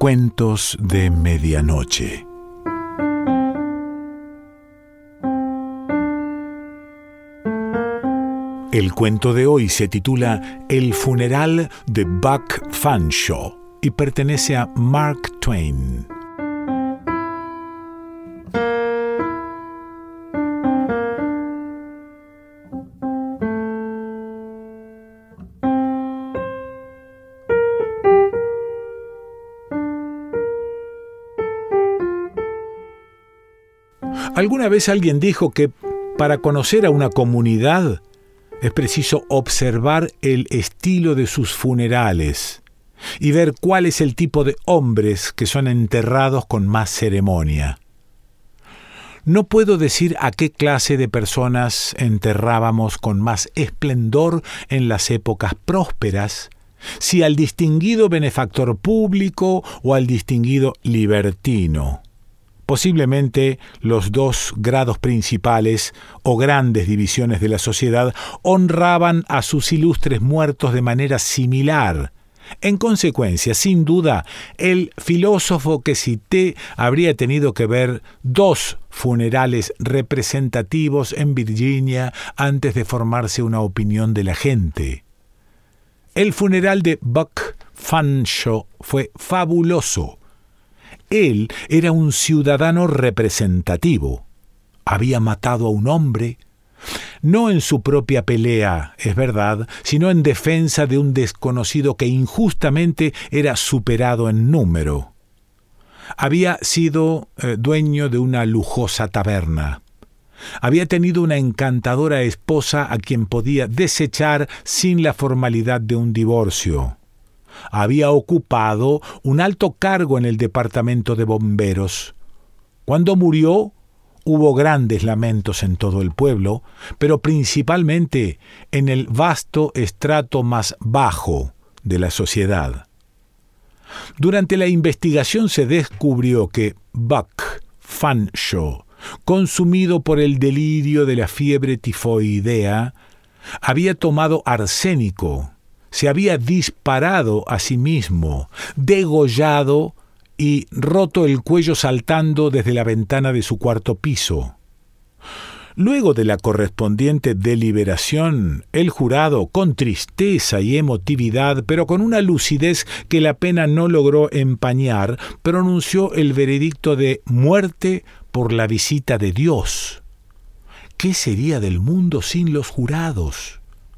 Cuentos de Medianoche. El cuento de hoy se titula El funeral de Buck Fanshawe y pertenece a Mark Twain. Alguna vez alguien dijo que para conocer a una comunidad es preciso observar el estilo de sus funerales y ver cuál es el tipo de hombres que son enterrados con más ceremonia. No puedo decir a qué clase de personas enterrábamos con más esplendor en las épocas prósperas, si al distinguido benefactor público o al distinguido libertino. Posiblemente los dos grados principales o grandes divisiones de la sociedad honraban a sus ilustres muertos de manera similar. En consecuencia, sin duda, el filósofo que cité habría tenido que ver dos funerales representativos en Virginia antes de formarse una opinión de la gente. El funeral de Buck Fanshawe fue fabuloso. Él era un ciudadano representativo. Había matado a un hombre, no en su propia pelea, es verdad, sino en defensa de un desconocido que injustamente era superado en número. Había sido dueño de una lujosa taberna. Había tenido una encantadora esposa a quien podía desechar sin la formalidad de un divorcio. Había ocupado un alto cargo en el departamento de bomberos. Cuando murió, hubo grandes lamentos en todo el pueblo, pero principalmente en el vasto estrato más bajo de la sociedad. Durante la investigación se descubrió que Buck Fanshawe, consumido por el delirio de la fiebre tifoidea, había tomado arsénico, se había disparado a sí mismo, degollado y roto el cuello saltando desde la ventana de su cuarto piso. Luego de la correspondiente deliberación, el jurado, con tristeza y emotividad, pero con una lucidez que la pena no logró empañar, pronunció el veredicto de muerte por la visita de Dios. ¿Qué sería del mundo sin los jurados?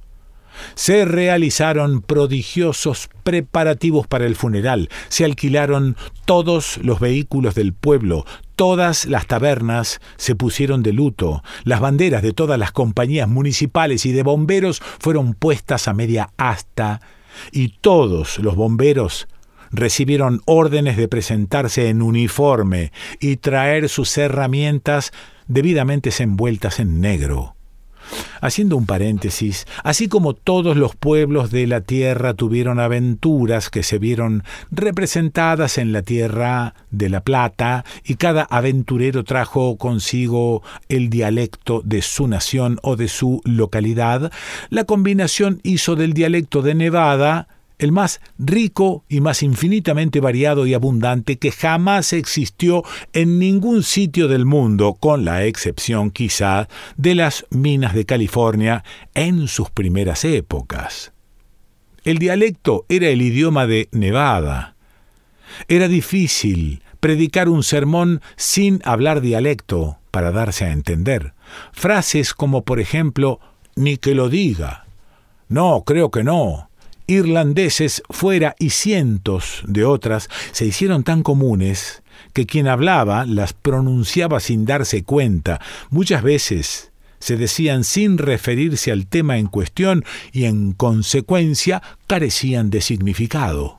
Se realizaron prodigiosos preparativos para el funeral, se alquilaron todos los vehículos del pueblo, todas las tabernas se pusieron de luto, las banderas de todas las compañías municipales y de bomberos fueron puestas a media asta, y todos los bomberos recibieron órdenes de presentarse en uniforme y traer sus herramientas debidamente envueltas en negro. Haciendo un paréntesis, así como todos los pueblos de la tierra tuvieron aventuras que se vieron representadas en la tierra de La Plata, y cada aventurero trajo consigo el dialecto de su nación o de su localidad, la combinación hizo del dialecto de Nevada el más rico y más infinitamente variado y abundante que jamás existió en ningún sitio del mundo, con la excepción quizá de las minas de California en sus primeras épocas. El dialecto era el idioma de Nevada. Era difícil predicar un sermón sin hablar dialecto para darse a entender. Frases como, por ejemplo, «ni que lo diga», «no, creo que no», irlandeses fuera y cientos de otras se hicieron tan comunes que quien hablaba las pronunciaba sin darse cuenta. Muchas veces se decían sin referirse al tema en cuestión y en consecuencia carecían de significado.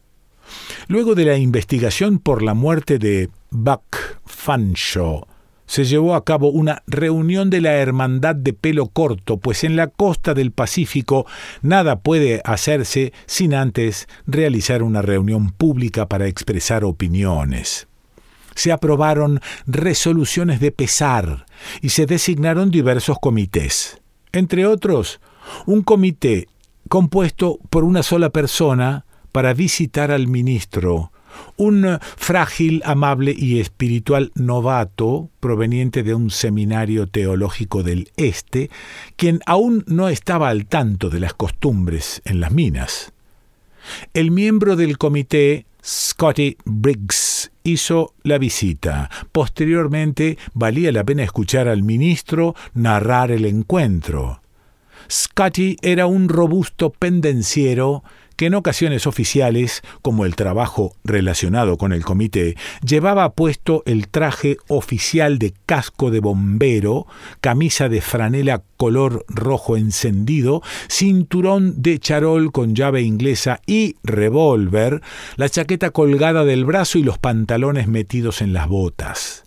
Luego de la investigación por la muerte de Buck Fanshawe, se llevó a cabo una reunión de la Hermandad de Pelo Corto, pues en la costa del Pacífico nada puede hacerse sin antes realizar una reunión pública para expresar opiniones. Se aprobaron resoluciones de pesar y se designaron diversos comités. Entre otros, un comité compuesto por una sola persona para visitar al ministro, un frágil, amable y espiritual novato proveniente de un seminario teológico del Este, quien aún no estaba al tanto de las costumbres en las minas. El miembro del comité, Scotty Briggs, hizo la visita. Posteriormente, valía la pena escuchar al ministro narrar el encuentro. Scotty era un robusto pendenciero que en ocasiones oficiales, como el trabajo relacionado con el comité, llevaba puesto el traje oficial de casco de bombero, camisa de franela color rojo encendido, cinturón de charol con llave inglesa y revólver, la chaqueta colgada del brazo y los pantalones metidos en las botas.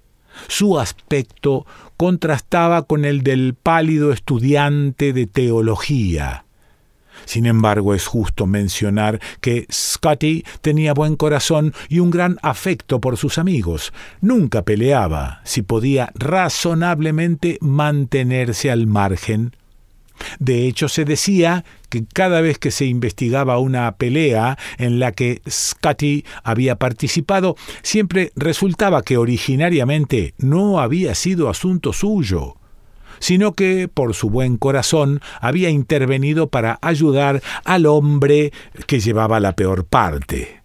Su aspecto contrastaba con el del pálido estudiante de teología. Sin embargo, es justo mencionar que Scotty tenía buen corazón y un gran afecto por sus amigos. Nunca peleaba, si podía razonablemente mantenerse al margen. De hecho, se decía que cada vez que se investigaba una pelea en la que Scotty había participado, siempre resultaba que originariamente no había sido asunto suyo, sino que, por su buen corazón, había intervenido para ayudar al hombre que llevaba la peor parte.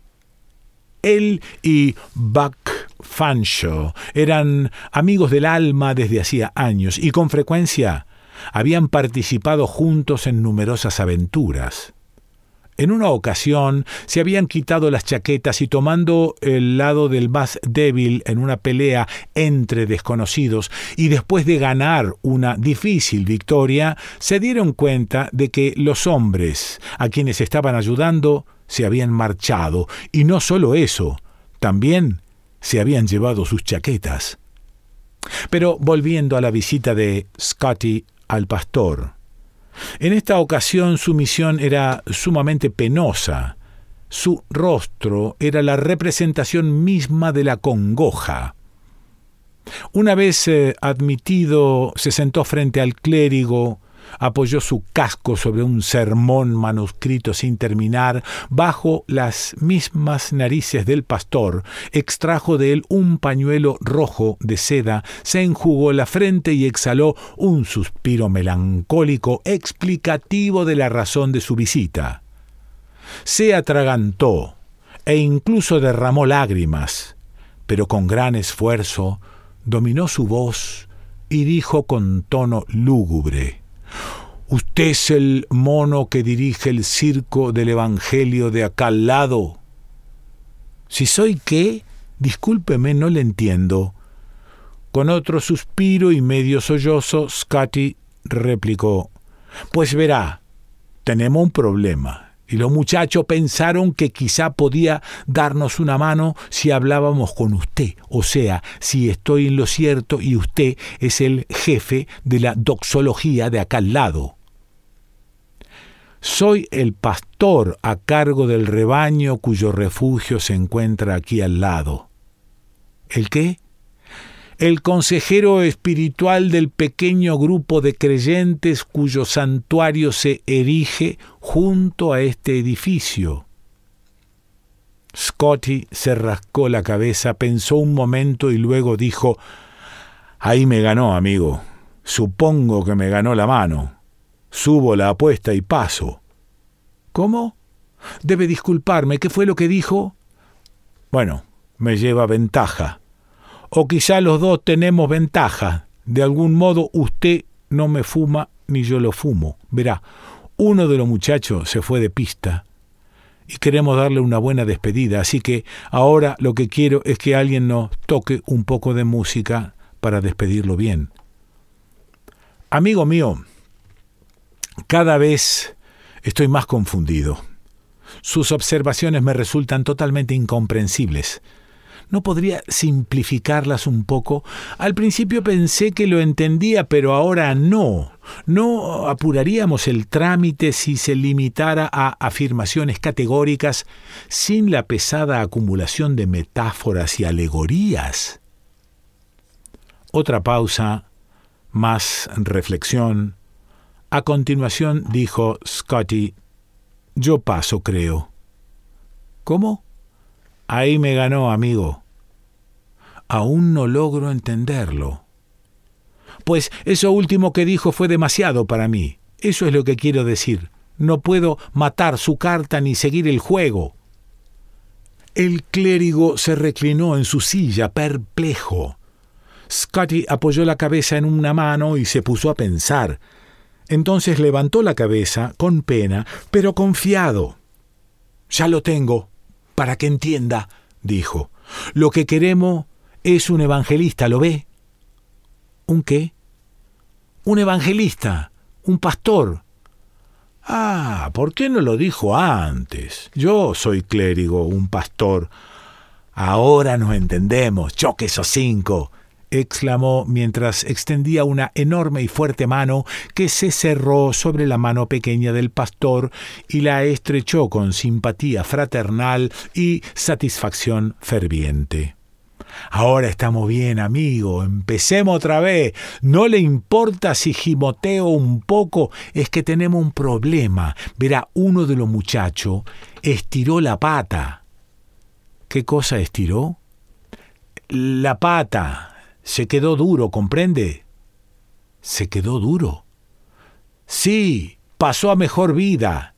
Él y Buck Fanshawe eran amigos del alma desde hacía años y con frecuencia habían participado juntos en numerosas aventuras. En una ocasión se habían quitado las chaquetas y tomando el lado del más débil en una pelea entre desconocidos y después de ganar una difícil victoria, se dieron cuenta de que los hombres a quienes estaban ayudando se habían marchado y no solo eso, también se habían llevado sus chaquetas. Pero volviendo a la visita de Scotty al pastor, en esta ocasión su misión era sumamente penosa. Su rostro era la representación misma de la congoja. Una vez admitido, se sentó frente al clérigo, apoyó su casco sobre un sermón manuscrito sin terminar, bajo las mismas narices del pastor, extrajo de él un pañuelo rojo de seda, se enjugó la frente y exhaló un suspiro melancólico explicativo de la razón de su visita. Se atragantó e incluso derramó lágrimas, pero con gran esfuerzo dominó su voz y dijo con tono lúgubre: «¿Usted es el mono que dirige el circo del Evangelio de acá al lado?» «¿Si soy qué? Discúlpeme, no le entiendo». Con otro suspiro y medio sollozo, Scotty replicó: «Pues verá, tenemos un problema. Y los muchachos pensaron que quizá podía darnos una mano si hablábamos con usted, o sea, si estoy en lo cierto y usted es el jefe de la doxología de acá al lado». «Soy el pastor a cargo del rebaño cuyo refugio se encuentra aquí al lado». «¿El qué?» «El consejero espiritual del pequeño grupo de creyentes cuyo santuario se erige junto a este edificio». Scotty se rascó la cabeza, pensó un momento y luego dijo: «Ahí me ganó, amigo. Supongo que me ganó la mano. Subo la apuesta y paso». «¿Cómo? Debe disculparme. ¿Qué fue lo que dijo?» «Bueno, me lleva ventaja. O quizá los dos tenemos ventaja. De algún modo usted no me fuma ni yo lo fumo. Verá, uno de los muchachos se fue de pista y queremos darle una buena despedida, así que ahora lo que quiero es que alguien nos toque un poco de música para despedirlo bien». «Amigo mío, cada vez estoy más confundido. Sus observaciones me resultan totalmente incomprensibles. ¿No podría simplificarlas un poco? Al principio pensé que lo entendía, pero ahora no. ¿No apuraríamos el trámite si se limitara a afirmaciones categóricas sin la pesada acumulación de metáforas y alegorías?» Otra pausa, más reflexión. A continuación dijo Scotty: «Yo paso, creo». «¿Cómo? Ahí me ganó, amigo. Aún no logro entenderlo. Pues eso último que dijo fue demasiado para mí. Eso es lo que quiero decir. No puedo matar su carta ni seguir el juego. El clérigo se reclinó en su silla, perplejo. Scotty apoyó la cabeza en una mano y se puso a pensar. Entonces levantó la cabeza, con pena, pero confiado. «Ya lo tengo, para que entienda», dijo. «Lo que queremos es un evangelista, ¿lo ve?» ¿Un qué? «Un evangelista, un pastor». «Ah, ¿por qué no lo dijo antes? Yo soy clérigo, un pastor». «Ahora nos entendemos, choque esos 5», exclamó mientras extendía una enorme y fuerte mano que se cerró sobre la mano pequeña del pastor y la estrechó con simpatía fraternal y satisfacción ferviente. «Ahora estamos bien, amigo. Empecemos otra vez. ¿No le importa si gimoteo un poco? Es que tenemos un problema. Verá, uno de los muchachos estiró la pata». «¿Qué cosa estiró?» «La pata. Se quedó duro, ¿comprende?» «¿Se quedó duro?» «Sí, pasó a mejor vida».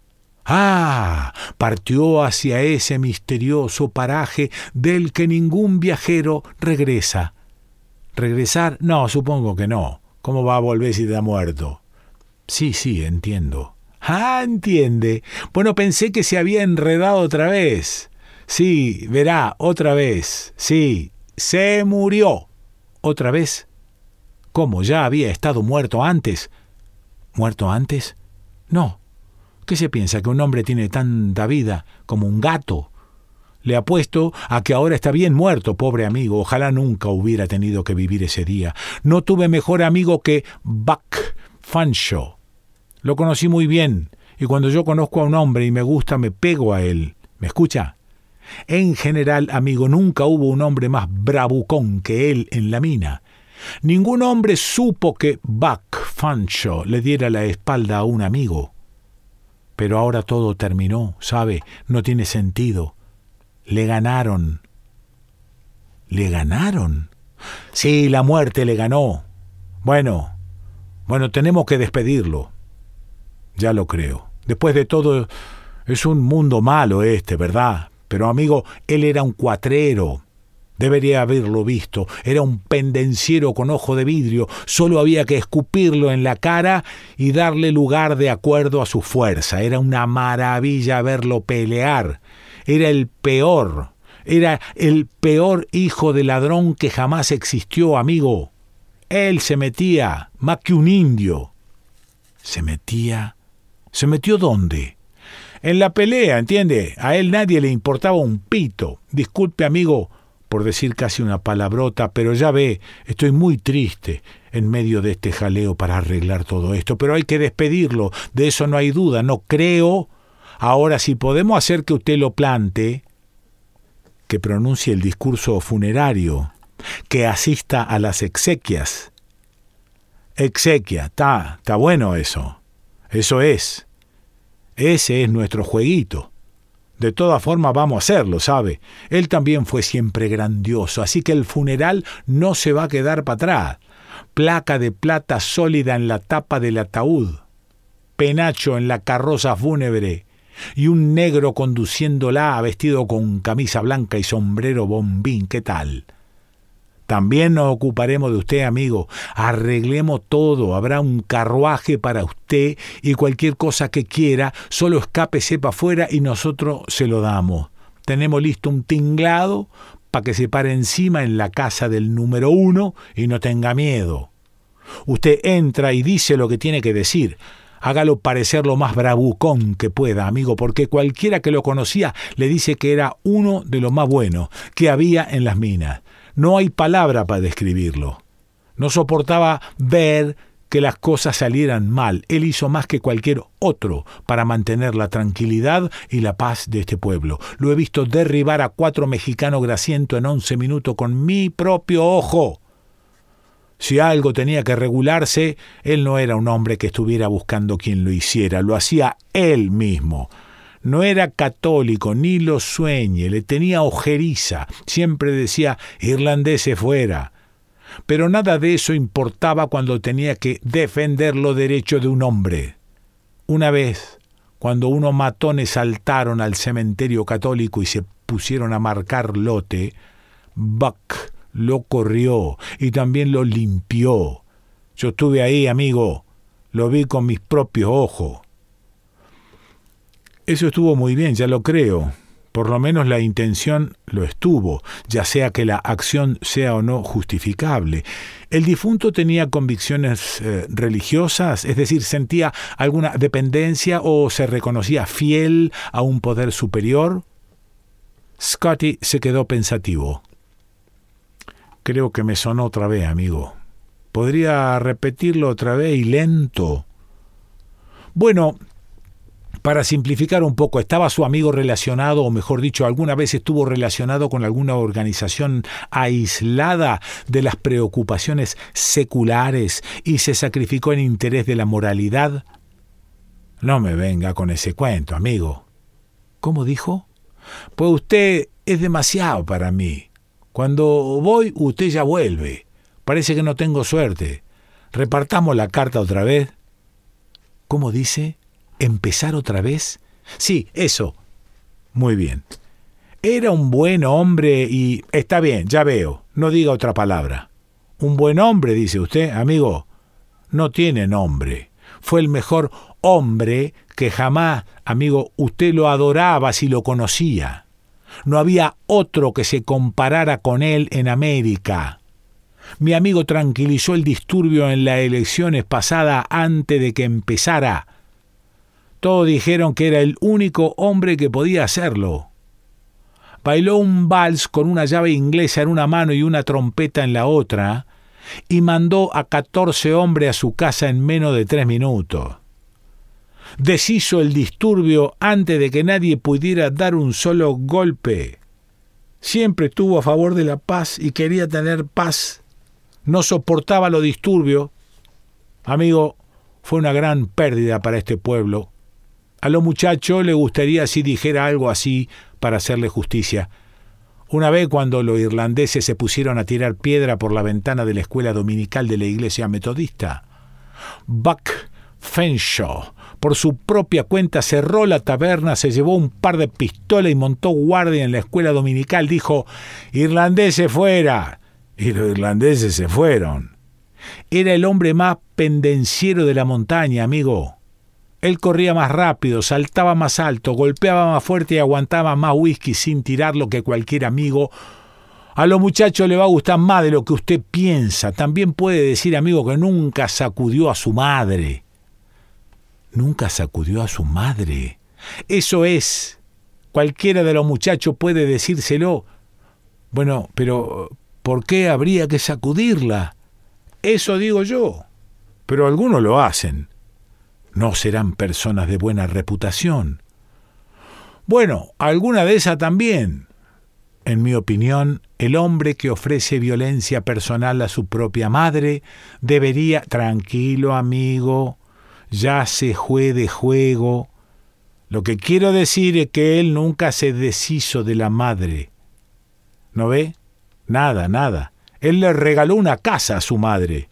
«Ah, partió hacia ese misterioso paraje del que ningún viajero regresa». «¿Regresar? No, supongo que no. ¿Cómo va a volver si está muerto?» Sí, entiendo». «Ah, entiende. Bueno, pensé que se había enredado otra vez». «Sí, verá, otra vez. Sí, se murió». «¿Otra vez? ¿Cómo? ¿Ya había estado muerto antes?» «¿Muerto antes? No. ¿Qué se piensa, que un hombre tiene tanta vida como un gato? Le apuesto a que ahora está bien muerto, pobre amigo. Ojalá nunca hubiera tenido que vivir ese día. No tuve mejor amigo que Buck Fanshawe. Lo conocí muy bien, y cuando yo conozco a un hombre y me gusta, me pego a él. ¿Me escucha? En general, amigo, nunca hubo un hombre más bravucón que él en la mina. Ningún hombre supo que Buck Fanshawe le diera la espalda a un amigo. Pero ahora todo terminó, ¿sabe? No tiene sentido. Le ganaron. ¿Le ganaron? Sí, la muerte le ganó. Bueno, tenemos que despedirlo. Ya lo creo. Después de todo, es un mundo malo este, ¿verdad? Pero, amigo, él era un cuatrero. Debería haberlo visto. Era un pendenciero con ojo de vidrio. Solo había que escupirlo en la cara y darle lugar de acuerdo a su fuerza. Era una maravilla verlo pelear. Era el peor hijo de ladrón que jamás existió, amigo. Él se metía, más que un indio. ¿Se metía? ¿Se metió dónde? En la pelea, ¿entiende? A él nadie le importaba un pito. Disculpe, amigo, por decir casi una palabrota, pero ya ve, estoy muy triste en medio de este jaleo para arreglar todo esto, pero hay que despedirlo, de eso no hay duda, no creo. Ahora, si podemos hacer que usted lo plante, que pronuncie el discurso funerario, que asista a las exequias. Exequia, está bueno eso. Eso es. Ese es nuestro jueguito. De todas formas vamos a hacerlo, ¿sabe? Él también fue siempre grandioso, así que el funeral no se va a quedar para atrás. Placa de plata sólida en la tapa del ataúd, penacho en la carroza fúnebre y un negro conduciéndola vestido con camisa blanca y sombrero bombín. ¿Qué tal? También nos ocuparemos de usted, amigo. Arreglemos todo. Habrá un carruaje para usted y cualquier cosa que quiera, solo escápese para afuera y nosotros se lo damos. Tenemos listo un tinglado para que se pare encima en la casa del número 1 y no tenga miedo. Usted entra y dice lo que tiene que decir. Hágalo parecer lo más bravucón que pueda, amigo, porque cualquiera que lo conocía le dice que era uno de los más buenos que había en las minas. No hay palabra para describirlo. No soportaba ver que las cosas salieran mal. Él hizo más que cualquier otro para mantener la tranquilidad y la paz de este pueblo. Lo he visto derribar a 4 mexicanos grasientos en 11 minutos con mi propio ojo. Si algo tenía que regularse, él no era un hombre que estuviera buscando quien lo hiciera. Lo hacía él mismo. No era católico, ni lo sueñe, le tenía ojeriza, siempre decía irlandeses fuera. Pero nada de eso importaba cuando tenía que defender los derechos de un hombre. Una vez, cuando unos matones saltaron al cementerio católico y se pusieron a marcar lote, Buck lo corrió y también lo limpió. Yo estuve ahí, amigo, lo vi con mis propios ojos. Eso estuvo muy bien, ya lo creo. Por lo menos la intención lo estuvo, ya sea que la acción sea o no justificable. ¿El difunto tenía convicciones religiosas? Es decir, ¿sentía alguna dependencia o se reconocía fiel a un poder superior? Scotty se quedó pensativo. Creo que me sonó otra vez, amigo. ¿Podría repetirlo otra vez y lento? Bueno, para simplificar un poco, ¿estaba su amigo relacionado, o mejor dicho, alguna vez estuvo relacionado con alguna organización aislada de las preocupaciones seculares y se sacrificó en interés de la moralidad? No me venga con ese cuento, amigo. ¿Cómo dijo? Pues usted es demasiado para mí. Cuando voy, usted ya vuelve. Parece que no tengo suerte. ¿Repartamos la carta otra vez? ¿Cómo dice? ¿Empezar otra vez? Sí, eso. Muy bien. Era un buen hombre y... Está bien, ya veo. No diga otra palabra. Un buen hombre, dice usted, amigo. No tiene nombre. Fue el mejor hombre que jamás, amigo, usted lo adoraba si lo conocía. No había otro que se comparara con él en América. Mi amigo tranquilizó el disturbio en las elecciones pasadas antes de que empezara. Todos dijeron que era el único hombre que podía hacerlo. Bailó un vals con una llave inglesa en una mano y una trompeta en la otra, y mandó a 14 hombres a su casa en menos de 3 minutos. Deshizo el disturbio antes de que nadie pudiera dar un solo golpe. Siempre estuvo a favor de la paz y quería tener paz. No soportaba los disturbios. Amigo, fue una gran pérdida para este pueblo. A los muchachos le gustaría si dijera algo así para hacerle justicia. Una vez cuando los irlandeses se pusieron a tirar piedra por la ventana de la escuela dominical de la iglesia metodista, Buck Fenshaw, por su propia cuenta, cerró la taberna, se llevó un par de pistolas y montó guardia en la escuela dominical. Dijo, irlandeses fuera. Y los irlandeses se fueron. Era el hombre más pendenciero de la montaña, amigo. Él corría más rápido, saltaba más alto, golpeaba más fuerte y aguantaba más whisky sin tirarlo que cualquier amigo. A los muchachos le va a gustar más de lo que usted piensa. También puede decir, amigo, que nunca sacudió a su madre. Nunca sacudió a su madre. Eso es. Cualquiera de los muchachos puede decírselo. Bueno, pero ¿por qué habría que sacudirla? Eso digo yo. Pero algunos lo hacen. No serán personas de buena reputación. Bueno, alguna de esas también. En mi opinión, el hombre que ofrece violencia personal a su propia madre debería... Tranquilo, amigo, ya se fue de juego. Lo que quiero decir es que él nunca se deshizo de la madre. ¿No ve? Nada. Él le regaló una casa a su madre.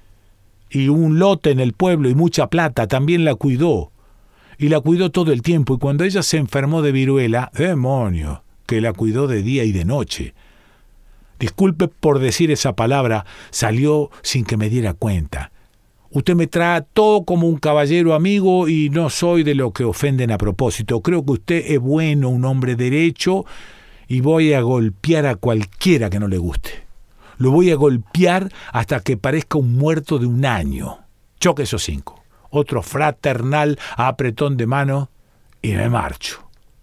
Y un lote en el pueblo y mucha plata. También la cuidó. Y la cuidó todo el tiempo. Y cuando ella se enfermó de viruela, ¡demonio!, que la cuidó de día y de noche. Disculpe por decir esa palabra, salió sin que me diera cuenta. Usted me trató como un caballero amigo y no soy de los que ofenden a propósito. Creo que usted es bueno, un hombre derecho, y voy a golpear a cualquiera que no le guste. Lo voy a golpear hasta que parezca un muerto de 1 año. Choque esos 5. Otro fraternal apretón de mano y me marcho.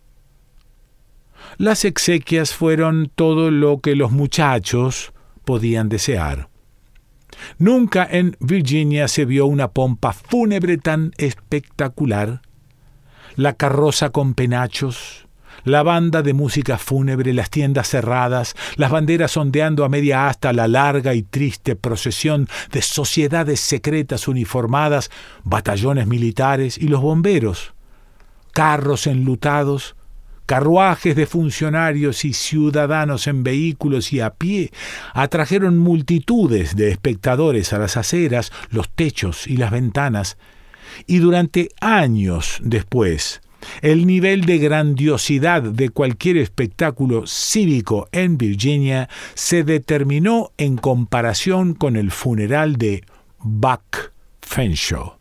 Las exequias fueron todo lo que los muchachos podían desear. Nunca en Virginia se vio una pompa fúnebre tan espectacular. La carroza con penachos, la banda de música fúnebre, las tiendas cerradas, las banderas ondeando a media asta, la larga y triste procesión de sociedades secretas uniformadas, batallones militares y los bomberos, carros enlutados, carruajes de funcionarios y ciudadanos en vehículos y a pie atrajeron multitudes de espectadores a las aceras, los techos y las ventanas, y durante años después, el nivel de grandiosidad de cualquier espectáculo cívico en Virginia se determinó en comparación con el funeral de Buck Fanshawe.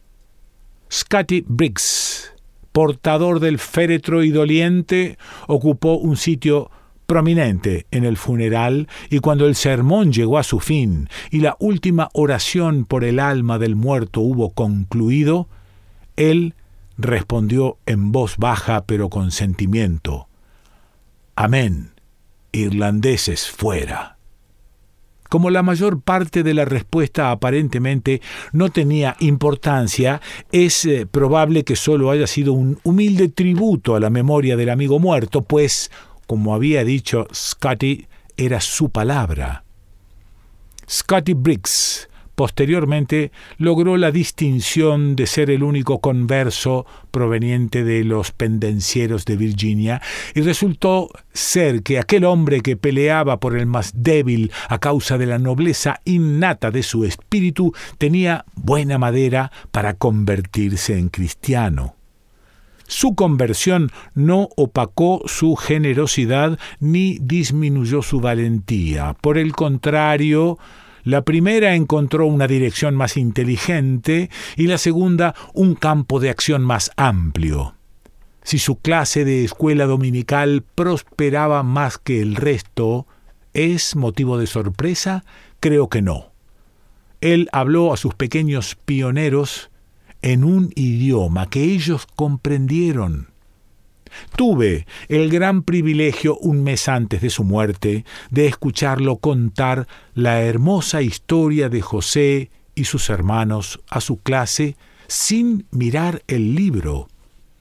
Scotty Briggs, portador del féretro y doliente, ocupó un sitio prominente en el funeral, y cuando el sermón llegó a su fin y la última oración por el alma del muerto hubo concluido, él respondió en voz baja pero con sentimiento: «Amén, irlandeses fuera». Como la mayor parte de la respuesta aparentemente no tenía importancia, es probable que solo haya sido un humilde tributo a la memoria del amigo muerto, pues, como había dicho Scotty, era su palabra. Scotty Briggs posteriormente logró la distinción de ser el único converso proveniente de los pendencieros de Virginia, y resultó ser que aquel hombre que peleaba por el más débil a causa de la nobleza innata de su espíritu tenía buena madera para convertirse en cristiano. Su conversión no opacó su generosidad ni disminuyó su valentía. Por el contrario, la primera encontró una dirección más inteligente y la segunda un campo de acción más amplio. Si su clase de escuela dominical prosperaba más que el resto, ¿es motivo de sorpresa? Creo que no. Él habló a sus pequeños pioneros en un idioma que ellos comprendieron. Tuve el gran privilegio, un mes antes de su muerte, de escucharlo contar la hermosa historia de José y sus hermanos a su clase sin mirar el libro.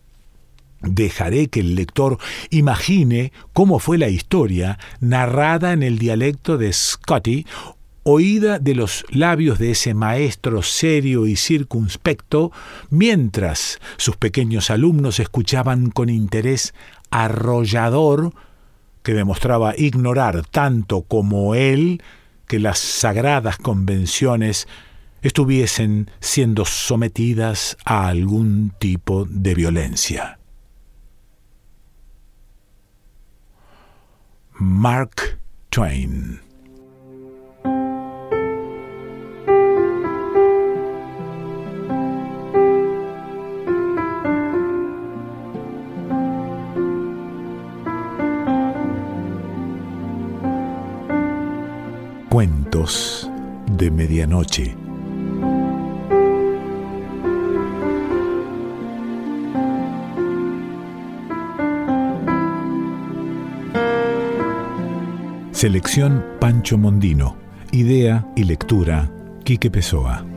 Dejaré que el lector imagine cómo fue la historia, narrada en el dialecto de Scotty, oída de los labios de ese maestro serio y circunspecto, mientras sus pequeños alumnos escuchaban con interés arrollador, que demostraba ignorar tanto como él que las sagradas convenciones estuviesen siendo sometidas a algún tipo de violencia. Mark Twain. Cuentos de medianoche. Selección Pancho Mondino. Idea y lectura Quique Pessoa.